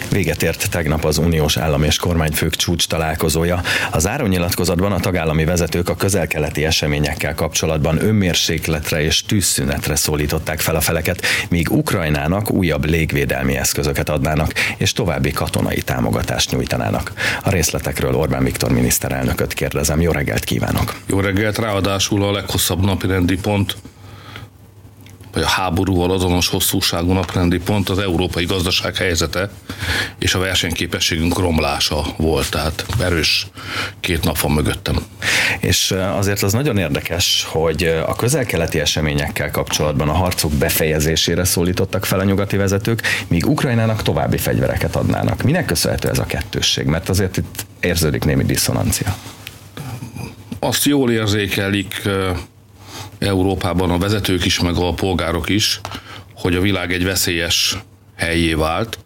Véget ért tegnap az uniós állam és kormányfők csúcs találkozója. A zárónyilatkozatban a tagállami vezetők a közel-keleti eseményekkel kapcsolatban önmérsékletre és tűzszünetre szólították fel a feleket, míg Ukrajnának újabb légvédelmi eszközöket adnának, és további katonai támogatást nyújtanának. A részletekről Orbán Viktor miniszterelnököt kérdezem. Jó reggelt kívánok! Jó reggelt, ráadásul a leghosszabb napirendi pont, vagy a háborúval azonos hosszúságú napirendi pont az európai gazdaság helyzete és a versenyképességünk romlása volt, tehát erős 2 nap van mögöttem. És azért az nagyon érdekes, hogy a közel-keleti eseményekkel kapcsolatban a harcok befejezésére szólítottak fel a nyugati vezetők, míg Ukrajnának további fegyvereket adnának. Minek köszönhető ez a kettősség? Mert azért itt érződik némi diszonancia. Azt jól érzékelik Európában a vezetők is, meg a polgárok is, hogy a világ egy veszélyes helyé vált.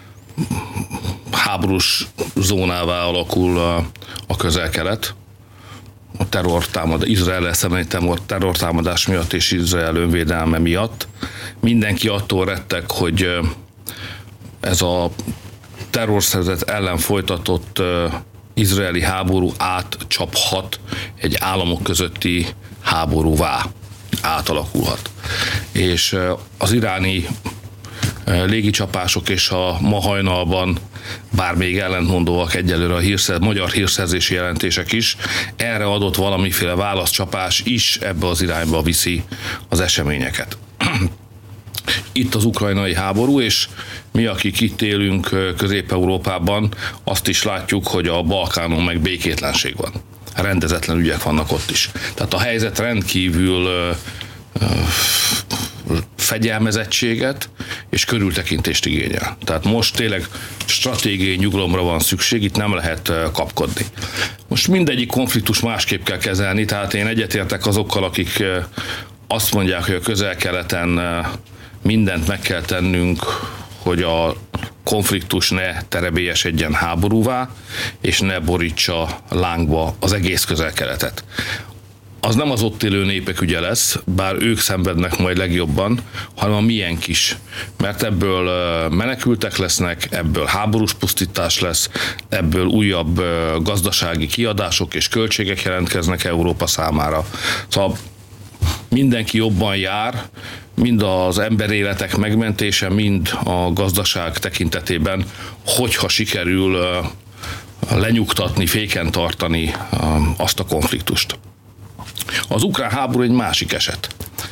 Háborús zónává alakul a közel-kelet. A Izrael szemben terrortámadás miatt és Izrael önvédelme miatt. Mindenki attól rettek, hogy ez a terrorszervezet ellen folytatott izraeli háború átcsaphat egy államok közötti háborúvá, átalakulhat. És az iráni légicsapások és a ma hajnalban, bár még ellentmondóak egyelőre a magyar hírszerzési jelentések is, erre adott valamiféle válaszcsapás is ebbe az irányba viszi az eseményeket. Itt az ukrajnai háború, és mi, akik itt élünk Közép-Európában, azt is látjuk, hogy a Balkánon meg békétlenség van. Rendezetlen ügyek vannak ott is. Tehát a helyzet rendkívül fegyelmezettséget és körültekintést igényel. Tehát most tényleg stratégiai nyugalomra van szükség, itt nem lehet kapkodni. Most mindegyik konfliktus másképp kell kezelni, tehát én egyetértek azokkal, akik azt mondják, hogy a közel-keleten mindent meg kell tennünk, hogy a konfliktus ne terebélyesedjen háborúvá, és ne borítsa lángba az egész közel-keletet. Az nem az ott élő népek ügye lesz, bár ők szenvednek majd legjobban, hanem a miénk is. Mert ebből menekültek lesznek, ebből háborús pusztítás lesz, ebből újabb gazdasági kiadások és költségek jelentkeznek Európa számára. Szóval mindenki jobban jár, mind az emberéletek megmentése, mind a gazdaság tekintetében, hogyha sikerül lenyugtatni, féken tartani azt a konfliktust. Az ukrán háború egy másik eset.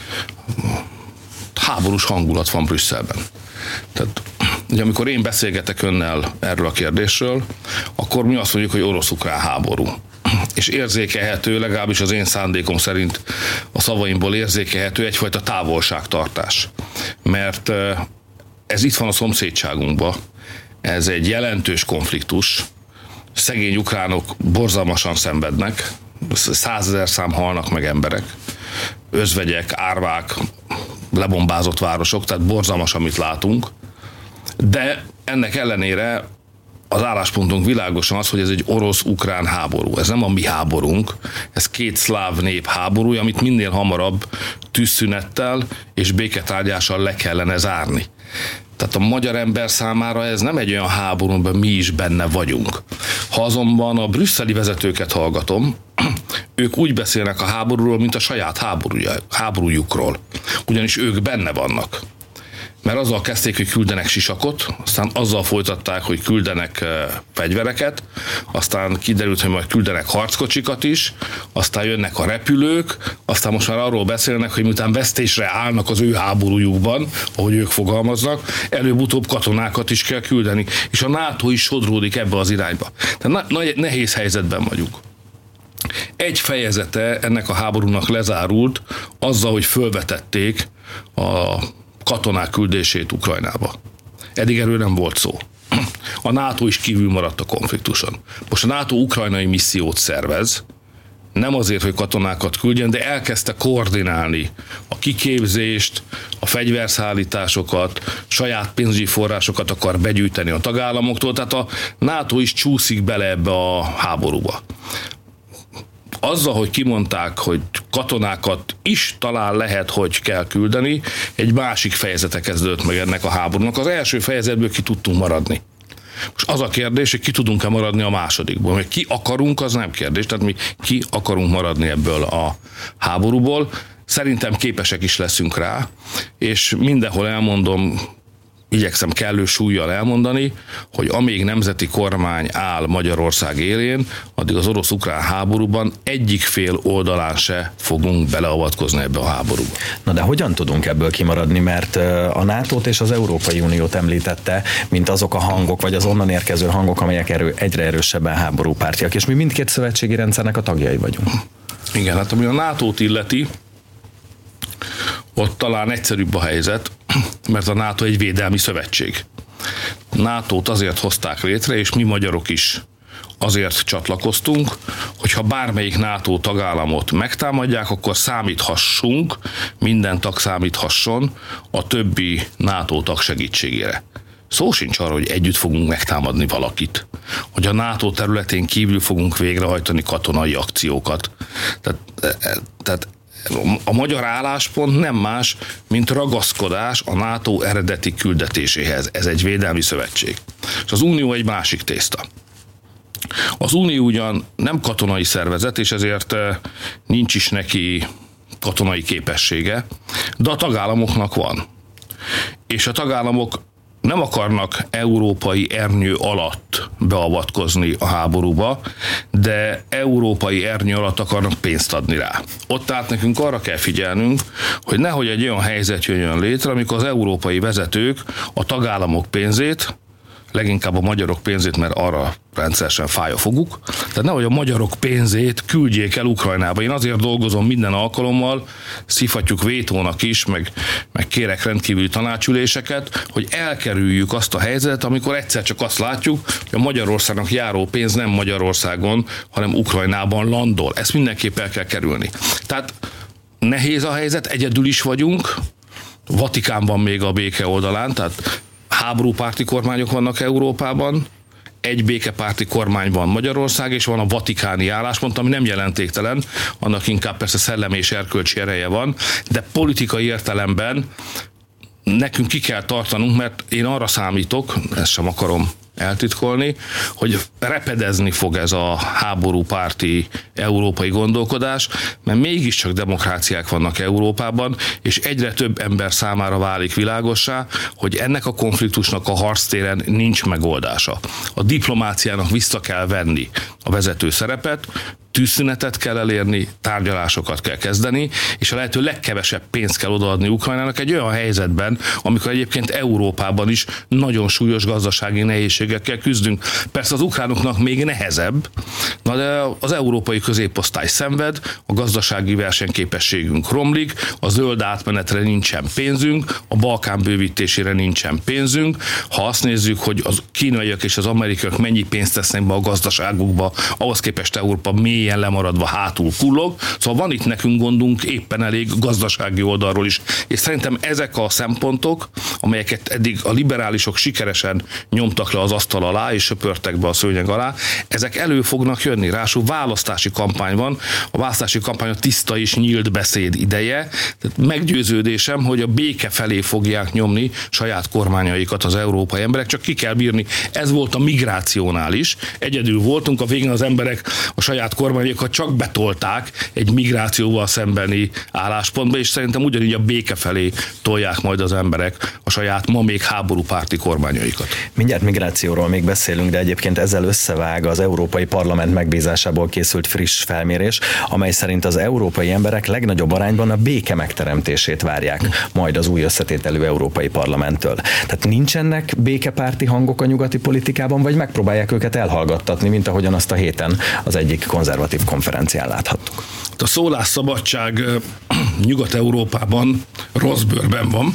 Háborús hangulat van Brüsszelben. Tehát, ugye, amikor én beszélgetek önnel erről a kérdésről, akkor mi azt mondjuk, hogy orosz-ukrán háború. És érzékelhető, legalábbis az én szándékom szerint a szavaimból érzékelhető egyfajta távolságtartás. Mert ez itt van a szomszédságunkban, ez egy jelentős konfliktus, szegény ukránok borzalmasan szenvednek, 100 000 szám halnak meg emberek, özvegyek, árvák, lebombázott városok, tehát borzalmas, amit látunk, de ennek ellenére az álláspontunk világosan az, hogy ez egy orosz-ukrán háború. Ez nem a mi háborunk, ez 2 szláv nép háborúja, amit minél hamarabb tűzszünettel és béketárgyással le kellene zárni. Tehát a magyar ember számára ez nem egy olyan háború, amiben mi is benne vagyunk. Ha azonban a brüsszeli vezetőket hallgatom, ők úgy beszélnek a háborúról, mint a saját háborújukról. Ugyanis ők benne vannak. Mert azzal kezdték, hogy küldenek sisakot, aztán azzal folytatták, hogy küldenek fegyvereket, aztán kiderült, hogy majd küldenek harckocsikat is, aztán jönnek a repülők, aztán most már arról beszélnek, hogy miután vesztésre állnak az ő háborújukban, ahogy ők fogalmaznak, előbb-utóbb katonákat is kell küldeni, és a NATO is sodródik ebbe az irányba. Tehát nehéz helyzetben vagyunk. Egy fejezete ennek a háborúnak lezárult azzal, hogy fölvetették a katonák küldését Ukrajnába. Eddig erről nem volt szó. A NATO is kívül maradt a konfliktuson. Most a NATO ukrajnai missziót szervez, nem azért, hogy katonákat küldjen, de elkezdte koordinálni a kiképzést, a fegyverszállításokat, saját pénzügyi forrásokat akar begyűjteni a tagállamoktól, tehát a NATO is csúszik bele ebbe a háborúba. Azzal, hogy kimondták, hogy katonákat is talán lehet, hogy kell küldeni, egy másik fejezete kezdődött meg ennek a háborúnak. Az első fejezetből ki tudtunk maradni. Most az a kérdés, hogy ki tudunk-e maradni a másodikból. Mert ki akarunk, az nem kérdés. Tehát mi ki akarunk maradni ebből a háborúból. Szerintem képesek is leszünk rá, és mindenhol elmondom, igyekszem kellő súllyal elmondani, hogy amíg nemzeti kormány áll Magyarország élén, addig az orosz-ukrán háborúban egyik fél oldalán se fogunk beleavatkozni ebbe a háborúba. Na de hogyan tudunk ebből kimaradni, mert a NATO-t és az Európai Uniót említette, mint azok a hangok, vagy az onnan érkező hangok, amelyek egyre erősebben háborúpártiak, és mi mindkét szövetségi rendszernek a tagjai vagyunk. Igen, hát ami a NATO-t illeti, ott talán egyszerűbb a helyzet, mert a NATO egy védelmi szövetség. NATO-t azért hozták létre, és mi magyarok is azért csatlakoztunk, hogyha bármelyik NATO tagállamot megtámadják, akkor számíthassunk, minden tag számíthasson a többi NATO tag segítségére. Szó sincs arra, hogy együtt fogunk megtámadni valakit, hogy a NATO területén kívül fogunk végrehajtani katonai akciókat. Tehát a magyar álláspont nem más, mint ragaszkodás a NATO eredeti küldetéséhez. Ez egy védelmi szövetség. És az Unió egy másik tészta. Az Unió ugyan nem katonai szervezet, és ezért nincs is neki katonai képessége, de a tagállamoknak van. És a tagállamok nem akarnak európai ernyő alatt beavatkozni a háborúba, de európai ernyő alatt akarnak pénzt adni rá. Ott tehát nekünk arra kell figyelnünk, hogy nehogy egy olyan helyzet jöjjön létre, amikor az európai vezetők a tagállamok pénzét, leginkább a magyarok pénzét, mert arra rendszeresen fáj a foguk. Tehát nehogy a magyarok pénzét küldjék el Ukrajnába. Én azért dolgozom minden alkalommal, szívhatjuk vétónak is, meg kérek rendkívüli tanácsüléseket, hogy elkerüljük azt a helyzetet, amikor egyszer csak azt látjuk, hogy a Magyarországnak járó pénz nem Magyarországon, hanem Ukrajnában landol. Ezt mindenképp el kell kerülni. Tehát nehéz a helyzet, egyedül is vagyunk, Vatikán van még a béke oldalán, tehát háborúpárti kormányok vannak Európában, egy békepárti kormány van Magyarország, és van a vatikáni álláspont, ami nem jelentéktelen, annak inkább persze szellemi és erkölcsi ereje van, de politikai értelemben nekünk ki kell tartanunk, mert én arra számítok, ezt sem akarom eltitkolni, hogy repedezni fog ez a háborúpárti európai gondolkodás, mert mégiscsak demokráciák vannak Európában, és egyre több ember számára válik világossá, hogy ennek a konfliktusnak a harctéren nincs megoldása. A diplomáciának vissza kell venni a vezető szerepet, tűzszünetet kell elérni, tárgyalásokat kell kezdeni, és a lehető legkevesebb pénzt kell odaadni Ukrajnának egy olyan helyzetben, amikor egyébként Európában is nagyon súlyos gazdasági nehézségekkel küzdünk. Persze az ukránoknak még nehezebb, de az európai középosztály szenved, a gazdasági versenyképességünk romlik, a zöld átmenetre nincsen pénzünk, a Balkán bővítésére nincsen pénzünk. Ha azt nézzük, hogy a kínaiak és az amerikaiak mennyi pénzt tesznek be a gazdaságukba, ahhoz képest Európa mélyen lemaradva hátul kullog. Szóval van itt nekünk gondunk éppen elég gazdasági oldalról is. És szerintem ezek a szempontok, amelyeket eddig a liberálisok sikeresen nyomtak le az asztal alá és söpörtek be a szőnyeg alá, ezek elő fognak jönni. Ráadásul választási kampány van. A választási kampány a tiszta és nyílt beszéd ideje. Tehát meggyőződésem, hogy a béke felé fogják nyomni saját kormányaikat az európai emberek, csak ki kell bírni. Ez volt a migrációnál is. Egyedül voltunk, a végén az emberek a saját kormányokat csak betolták egy migrációval szembeni álláspontba, és szerintem ugyanígy a béke felé tolják majd az emberek a saját ma még háborúpárti kormányaikat. Mindjárt migrációról még beszélünk, de egyébként ezzel összevág az Európai Parlament megbízásából készült friss felmérés, amely szerint az európai emberek legnagyobb arányban a béke megteremtését várják majd az új összetételű Európai Parlamenttől. Tehát nincsenek békepárti hangok a nyugati politikában, vagy megpróbálják őket elhallgattatni, mint ahogyan azt a héten az egyik konzervatív konferencián láthattuk. A szólásszabadság Nyugat-Európában rossz bőrben van.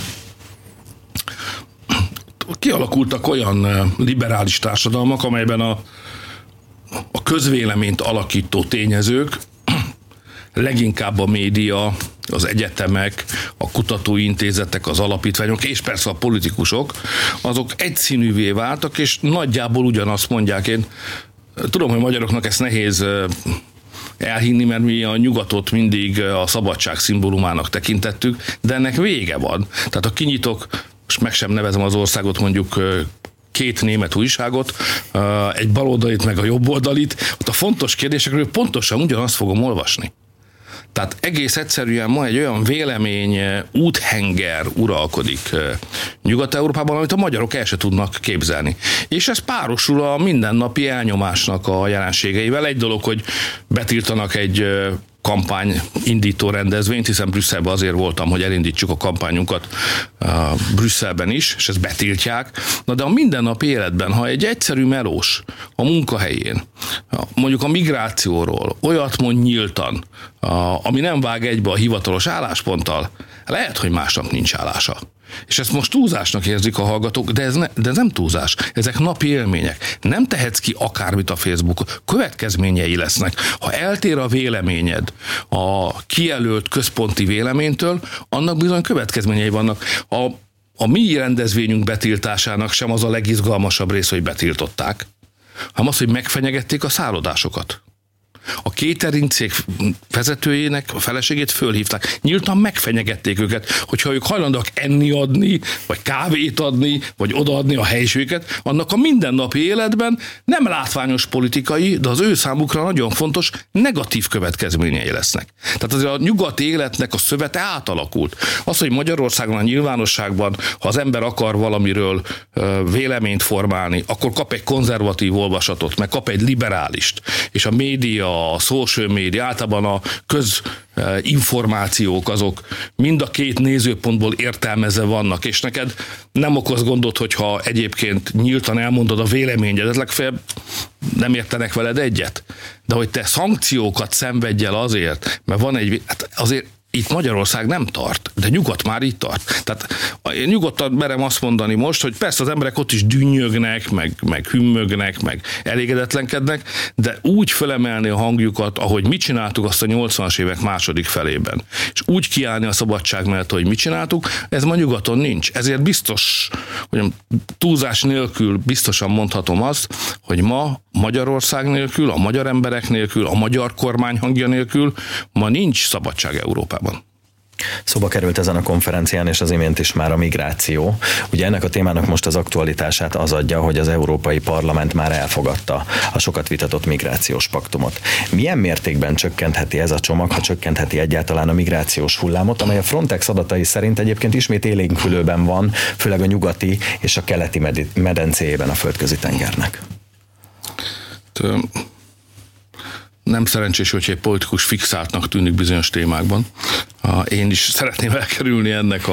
Kialakultak olyan liberális társadalmak, amelyben a közvéleményt alakító tényezők, leginkább a média, az egyetemek, a kutatóintézetek, az alapítványok, és persze a politikusok, azok egyszínűvé váltak, és nagyjából ugyanazt mondják. Én tudom, hogy magyaroknak ezt nehéz elhinni, mert mi a nyugatot mindig a szabadság szimbólumának tekintettük, de ennek vége van. Tehát ha kinyitok, most meg sem nevezem az országot, mondjuk két német újságot, egy baloldalit meg a jobboldalit, ott a fontos kérdésekről pontosan ugyanazt fogom olvasni. Tehát egész egyszerűen ma egy olyan vélemény úthenger uralkodik Nyugat-Európában, amit a magyarok el se tudnak képzelni. És ez párosul a mindennapi elnyomásnak a jelenségeivel. Egy dolog, hogy betiltanak egy kampány indító rendezvényt, hiszen Brüsszelben azért voltam, hogy elindítsuk a kampányunkat Brüsszelben is, és ezt betiltják. Na de a mindennapi életben, ha egy egyszerű melós a munkahelyén, mondjuk a migrációról olyat mond nyíltan, ami nem vág egybe a hivatalos állásponttal, lehet, hogy másnak nincs állása. És ezt most túlzásnak érzik a hallgatók, de ez nem túlzás. Ezek napi élmények. Nem tehetsz ki akármit a Facebookon. Következményei lesznek. Ha eltér a véleményed a kijelölt központi véleménytől, annak bizony következményei vannak. A mi rendezvényünk betiltásának sem az a legizgalmasabb rész, hogy betiltották, hanem az, hogy megfenyegették a szállodásokat. A catering cég vezetőjének a feleségét fölhívták. Nyíltan megfenyegették őket, hogyha ők hajlandóak enni adni, vagy kávét adni, vagy odaadni a helyiségüket, annak a mindennapi életben nem látványos politikai, de az ő számukra nagyon fontos negatív következményei lesznek. Tehát azért a nyugati életnek a szövete átalakult. Az, hogy Magyarországon a nyilvánosságban, ha az ember akar valamiről véleményt formálni, akkor kap egy konzervatív olvasatot, meg kap egy liberálist, és a média, a social media, általában a közinformációk azok mind a két nézőpontból értelmezve vannak, és neked nem okoz gondot, hogyha egyébként nyíltan elmondod a véleményedet, legfeljebb nem értenek veled egyet. De hogy te szankciókat szenvedj el azért, mert van hát azért itt Magyarország nem tart, de nyugat már itt tart. Tehát én nyugodtan merem azt mondani most, hogy persze az emberek ott is dünnyögnek, meg hümmögnek, meg elégedetlenkednek, de úgy felemelni a hangjukat, ahogy mi csináltuk azt a 80-as évek második felében, és úgy kiállni a szabadság mellett, hogy mit csináltuk, ez ma nyugaton nincs. Ezért biztos, hogy túlzás nélkül biztosan mondhatom azt, hogy ma Magyarország nélkül, a magyar emberek nélkül, a magyar kormány hangja nélkül ma nincs szabadság Európában. Szóba került ezen a konferencián, és az imént is már a migráció. Ugye ennek a témának most az aktualitását az adja, hogy az Európai Parlament már elfogadta a sokat vitatott migrációs paktumot. Milyen mértékben csökkentheti ez a csomag, ha csökkentheti egyáltalán a migrációs hullámot, amely a Frontex adatai szerint egyébként ismét élénkülőben van, főleg a nyugati és a keleti medencéjében a Földközi-tengernek? Nem szerencsés, hogy egy politikus fixáltnak tűnik bizonyos témákban. Én is szeretném elkerülni ennek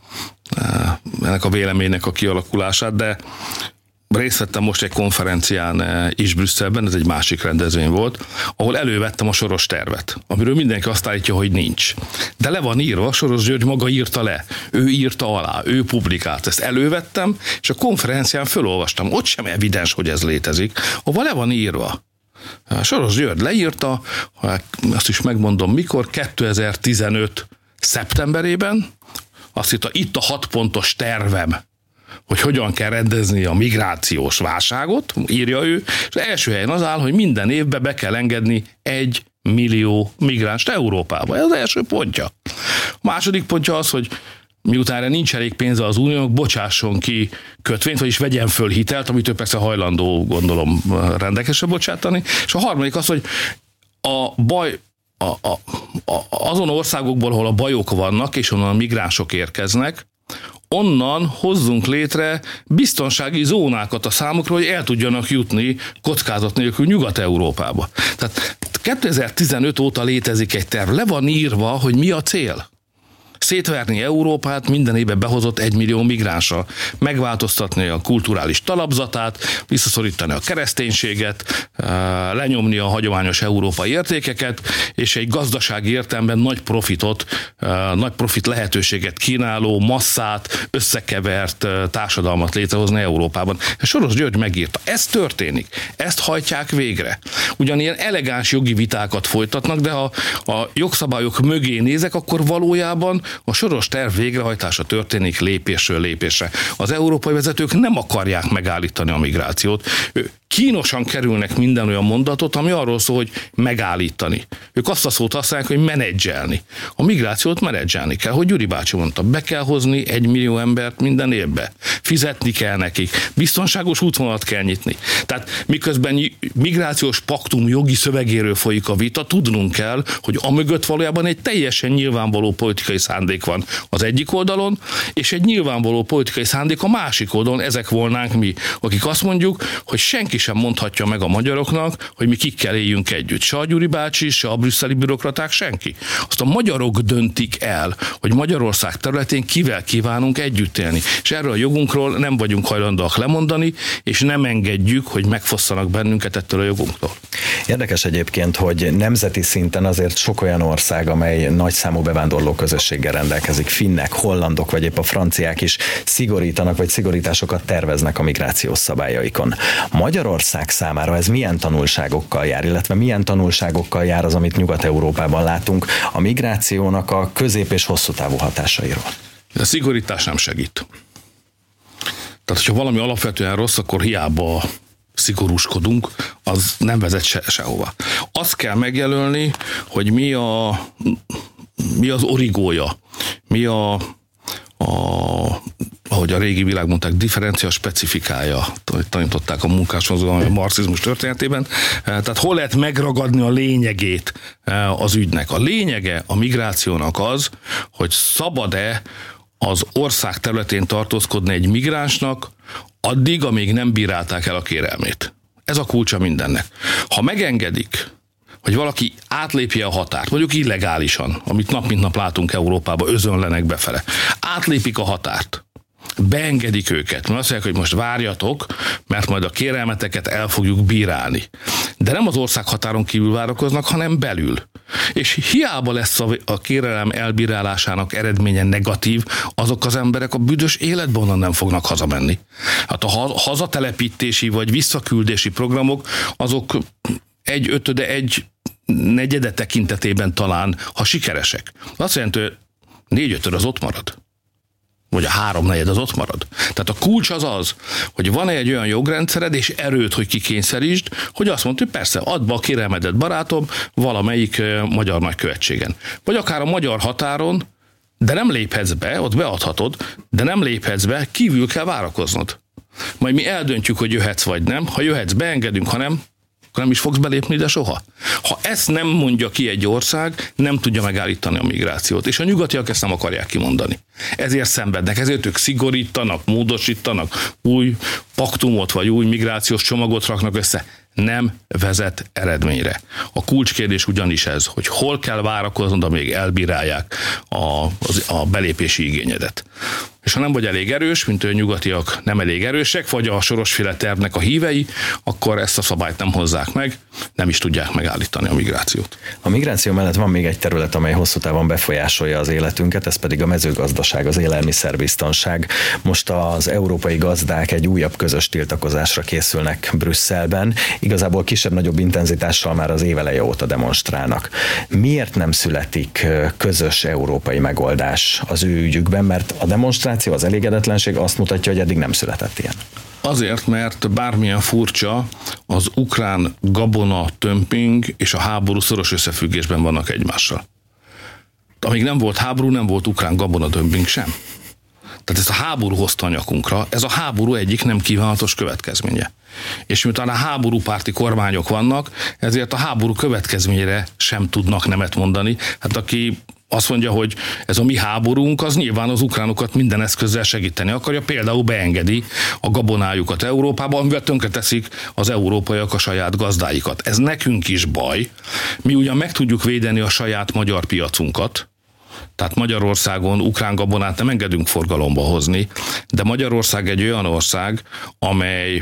a véleménynek a kialakulását, de részt vettem most egy konferencián is Brüsszelben, ez egy másik rendezvény volt, ahol elővettem a Soros tervet, amiről mindenki azt állítja, hogy nincs. De le van írva, Soros György maga írta le, ő írta alá, ő publikált. Ezt elővettem, és a konferencián fölolvastam. Ott sem evidens, hogy ez létezik, ahol le van írva. Soros György leírta, azt is megmondom mikor, 2015 szeptemberében, azt írta, itt a 6 pontos tervem, hogy hogyan kell rendezni a migrációs válságot, írja ő, és az első helyen az áll, hogy minden évben be kell engedni 1 millió migránst Európába. Ez az első pontja. A második pontja az, hogy miután erre nincs elég pénze az uniónak, bocsásson ki kötvényt, vagyis vegyen föl hitelt, amit ő persze hajlandó, gondolom, rendelkezésre bocsátani. És a harmadik az, hogy a baj azon országokból, ahol a bajok vannak, és onnan a migránsok érkeznek, onnan hozzunk létre biztonsági zónákat a számukra, hogy el tudjanak jutni kockázat nélkül Nyugat-Európába. Tehát 2015 óta létezik egy terv. Le van írva, hogy mi a cél. Szétverni Európát, minden évben behozott 1 millió migránssal, megváltoztatni a kulturális talapzatát, visszaszorítani a kereszténységet, lenyomni a hagyományos európai értékeket, és egy gazdasági értelemben nagy profit lehetőséget kínáló, masszát, összekevert társadalmat létrehozni Európában. Soros György megírta. Ez történik. Ezt hajtják végre. Ugyanilyen elegáns jogi vitákat folytatnak, de ha a jogszabályok mögé nézek, akkor valójában a Soros terv végrehajtása történik lépésről lépésre. Az európai vezetők nem akarják megállítani a migrációt. kínosan kerülnek minden olyan mondatot, ami arról szól, hogy megállítani. Ők azt a szót használják, hogy menedzselni. A migrációt menedzselni kell, hogy Gyuri bácsi mondta, be kell hozni 1 millió embert minden évbe. Fizetni kell nekik, biztonságos útvonalat kell nyitni. Tehát miközben migrációs paktum jogi szövegéről folyik a vita, tudnunk kell, hogy amögött valójában egy teljesen nyilvánvaló politikai szándék van az egyik oldalon, és egy nyilvánvaló politikai szándék a másik oldalon, ezek volnánk mi, akik azt mondjuk, hogy senki sem mondhatja meg a magyaroknak, hogy mi kikkel éljünk együtt. Se a Gyuri bácsi, se a brüsszeli bürokraták, senki. Azt a magyarok döntik el, hogy Magyarország területén kivel kívánunk együtt élni. És erről a jogunkról nem vagyunk hajlandóak lemondani, és nem engedjük, hogy megfosszanak bennünket ettől a jogunktól. Érdekes egyébként, hogy nemzeti szinten azért sok olyan ország, amely nagyszámú bevándorló közösséggel rendelkezik, finnek, hollandok vagy épp a franciák is szigorítanak vagy szigorításokat terveznek a migrációs szabályaikon. Magyarország számára ez milyen tanulságokkal jár, illetve milyen tanulságokkal jár az, amit Nyugat-Európában látunk a migrációnak a közép- és hosszú távú hatásairól? A szigorítás nem segít. Tehát, hogyha valami alapvetően rossz, akkor hiába szigorúskodunk, az nem vezet sehova. Azt kell megjelölni, hogy mi az origója, ahogy a régi világ mondták, differencia specifikája, tanították a munkásmozgalom a marxizmus történetében. Tehát hol lehet megragadni a lényegét az ügynek? A lényege a migrációnak az, hogy szabad-e az ország területén tartózkodni egy migránsnak addig, amíg nem bírálták el a kérelmét. Ez a kulcsa mindennek. Ha megengedik, hogy valaki átlépje a határt, mondjuk illegálisan, amit nap mint nap látunk Európában, özönlenek befele, átlépik a határt, beengedik őket, mert azt mondják, hogy most várjatok, mert majd a kérelmeteket el fogjuk bírálni. De nem az ország határon kívül várakoznak, hanem belül. És hiába lesz a kérelem elbírálásának eredménye negatív, azok az emberek a büdös életben onnan nem fognak hazamenni. Hát a hazatelepítési vagy visszaküldési programok, azok 1/5, 1/4 tekintetében talán, ha sikeresek. Azt jelenti, hogy 4/5 az ott marad. Vagy a 3/4 az ott marad. Tehát a kulcs az, hogy van egy olyan jogrendszered és erőd, hogy kikényszerítsd, hogy azt mondod, hogy persze, add be a kérelmedet, barátom, valamelyik magyar nagykövetségen. Vagy akár a magyar határon, de nem léphetsz be, ott beadhatod, de nem léphetsz be, kívül kell várakoznod. Majd mi eldöntjük, hogy jöhetsz vagy nem. Ha jöhetsz, beengedünk, ha nem, akkor nem is fogsz belépni ide soha. Ha ezt nem mondja ki egy ország, nem tudja megállítani a migrációt. És a nyugatiak ezt nem akarják kimondani. Ezért szenvednek, ezért ők szigorítanak, módosítanak, új paktumot vagy új migrációs csomagot raknak össze. Nem vezet eredményre. A kulcskérdés ugyanis ez, hogy hol kell várakoznod, amíg elbírálják a belépési igényedet. És ha nem vagy elég erős, mint a nyugatiak nem elég erősek, vagy a sorosféle tervnek a hívei, akkor ezt a szabályt nem hozzák meg, nem is tudják megállítani a migrációt. A migráció mellett van még egy terület, amely hosszú távon befolyásolja az életünket, ez pedig a mezőgazdaság, az élelmiszerbiztonság. Most az európai gazdák egy újabb közös tiltakozásra készülnek Brüsszelben. Igazából kisebb-nagyobb intenzitással már az éveleje óta demonstrálnak. Miért nem születik közös európai megoldás az ő ügyükben? Mert a demonstráció, az elégedetlenség azt mutatja, hogy eddig nem született ilyen. Azért, mert bármilyen furcsa, az ukrán gabona tömping és a háború szoros összefüggésben vannak egymással. Amíg nem volt háború, nem volt ukrán gabona tömping sem. Tehát ezt a háború hozta a nyakunkra, ez a háború egyik nem kívánatos következménye. És miután a háborúpárti kormányok vannak, ezért a háború következményére sem tudnak nemet mondani. Hát aki azt mondja, hogy ez a mi háborúnk, az nyilván az ukránokat minden eszközzel segíteni akarja, például beengedi a gabonájukat Európába, amivel tönkreteszik az európaiak a saját gazdáikat. Ez nekünk is baj. Mi ugyan meg tudjuk védeni a saját magyar piacunkat, tehát Magyarországon ukrán gabonát nem engedünk forgalomba hozni, de Magyarország egy olyan ország, amely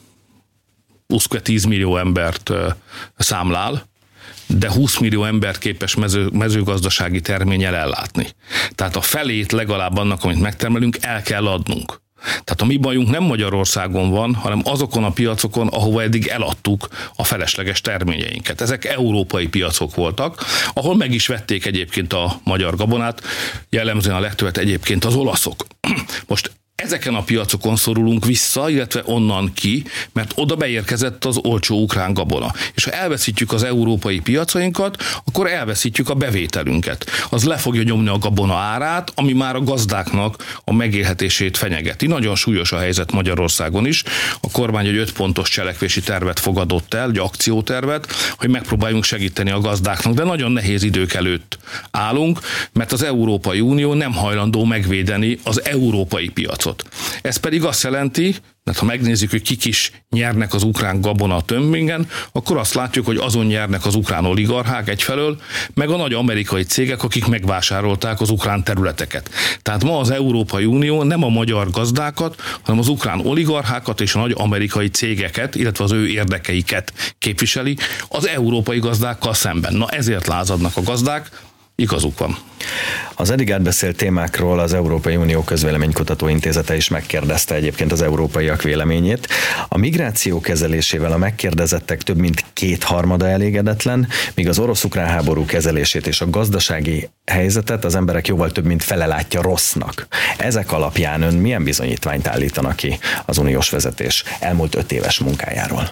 10 millió embert számlál, de 20 millió embert képes mezőgazdasági terménnyel ellátni. Tehát a felét legalább annak, amit megtermelünk, el kell adnunk. Tehát a mi bajunk nem Magyarországon van, hanem azokon a piacokon, ahova eddig eladtuk a felesleges terményeinket. Ezek európai piacok voltak, ahol meg is vették egyébként a magyar gabonát, jellemzően a legtöbbet egyébként az olaszok. Most ezeken a piacokon szorulunk vissza, illetve onnan ki, mert oda beérkezett az olcsó ukrán gabona. És ha elveszítjük az európai piacainkat, akkor elveszítjük a bevételünket. Az le fogja nyomni a gabona árát, ami már a gazdáknak a megélhetését fenyegeti. Nagyon súlyos a helyzet Magyarországon is. A kormány egy 5 pontos cselekvési tervet fogadott el, egy akciótervet, hogy megpróbáljunk segíteni a gazdáknak, de nagyon nehéz idők előtt állunk, mert az Európai Unió nem hajlandó megvédeni az európai piacot. Ez pedig azt jelenti, mert ha megnézzük, hogy kik is nyernek az ukrán gabona tömbingen, akkor azt látjuk, hogy azon nyernek az ukrán oligarchák egyfelől, meg a nagy amerikai cégek, akik megvásárolták az ukrán területeket. Tehát ma az Európai Unió nem a magyar gazdákat, hanem az ukrán oligarchákat és a nagy amerikai cégeket, illetve az ő érdekeiket képviseli az európai gazdákkal szemben. Na ezért lázadnak a gazdák, igazuk van. Az eddig átbeszélt témákról az Európai Unió Közvéleménykutató Intézete is megkérdezte egyébként az európaiak véleményét. A migráció kezelésével a megkérdezettek több mint 2/3 elégedetlen, míg az orosz-ukrán háború kezelését és a gazdasági helyzetet az emberek jóval több mint fele látja rossznak. Ezek alapján ön milyen bizonyítványt állítanak ki az uniós vezetés elmúlt 5 éves munkájáról?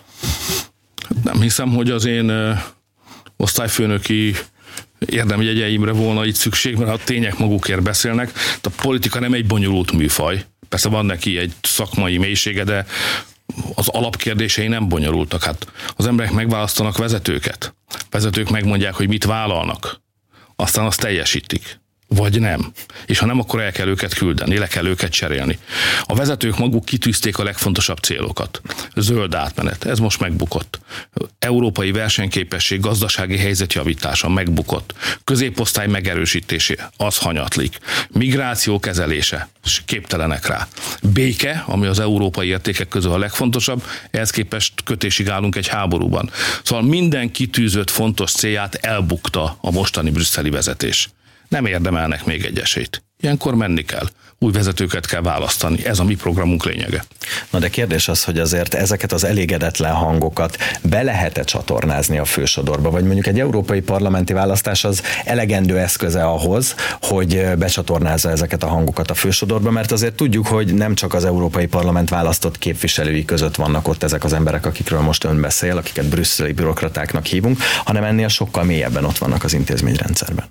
Nem hiszem, hogy az én osztályfőnöki érdemi jegyeimre volna itt szükség, mert a tények magukért beszélnek. A politika nem egy bonyolult műfaj. Persze van neki egy szakmai mélysége, de az alapkérdései nem bonyolultak. Hát az emberek megválasztanak vezetőket. Vezetők megmondják, hogy mit vállalnak. Aztán azt teljesítik. Vagy nem. És ha nem, akkor el kell őket küldeni, le kell őket cserélni. A vezetők maguk kitűzték a legfontosabb célokat. Zöld átmenet, ez most megbukott. Európai versenyképesség, gazdasági helyzetjavítása megbukott. Középosztály megerősítése, az hanyatlik. Migráció kezelése, képtelenek rá. Béke, ami az európai értékek közül a legfontosabb, ehhez képest kötésig állunk egy háborúban. Szóval minden kitűzött fontos célját elbukta a mostani brüsszeli vezetés. Nem érdemelnek még egy esélyt. Ilyenkor menni kell. Új vezetőket kell választani. Ez a mi programunk lényege. Na de kérdés az, hogy azért ezeket az elégedetlen hangokat be lehet-e csatornázni a fősodorba, vagy mondjuk egy európai parlamenti választás az elegendő eszköze ahhoz, hogy becsatornázza ezeket a hangokat a fősodorba, mert azért tudjuk, hogy nem csak az Európai Parlament választott képviselői között vannak ott ezek az emberek, akikről most ön beszél, akiket brüsszeli bürokratáknak hívunk, hanem ennél sokkal mélyebben ott vannak az intézményrendszerben.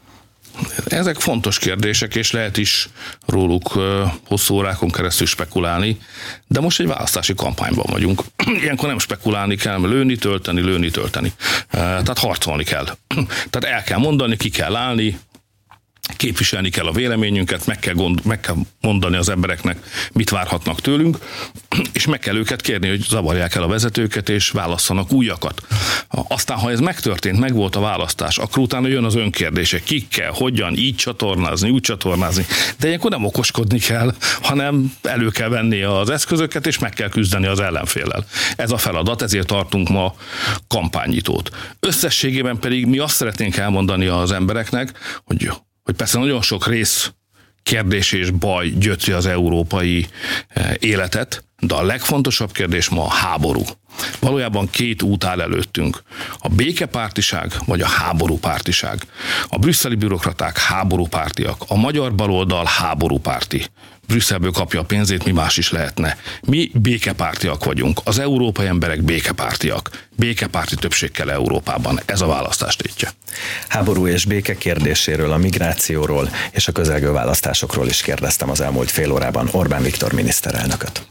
Ezek fontos kérdések, és lehet is róluk hosszú órákon keresztül spekulálni, de most egy választási kampányban vagyunk. Ilyenkor nem spekulálni kell, hanem lőni, tölteni. Tehát harcolni kell. Tehát el kell mondani, ki kell állni, képviselni kell a véleményünket, meg kell mondani az embereknek, mit várhatnak tőlünk, és meg kell őket kérni, hogy zavarják el a vezetőket, és válasszanak újakat. Aztán, ha ez megtörtént, megvolt a választás, akkor utána jön az önkérdése, kikkel, hogyan, így csatornázni, úgy csatornázni. De ilyenkor nem okoskodni kell, hanem elő kell venni az eszközöket, és meg kell küzdeni az ellenféllel. Ez a feladat, ezért tartunk ma kampánynyitót. Összességében pedig mi azt szeretnénk elmondani az embereknek, hogy persze nagyon sok kérdés és baj gyötri az európai életet, de a legfontosabb kérdés ma a háború. Valójában 2 út áll előttünk. A békepártiság vagy a háborúpártiság. A brüsszeli bürokraták háborúpártiak, a magyar baloldal háborúpárti. Brüsszelből kapja a pénzét, mi más is lehetne. Mi békepártiak vagyunk. Az európai emberek békepártiak. Békepárti többség kell Európában. Ez a választás tétje. Háború és béke kérdéséről, a migrációról és a közelgő választásokról is kérdeztem az elmúlt fél órában Orbán Viktor miniszterelnököt.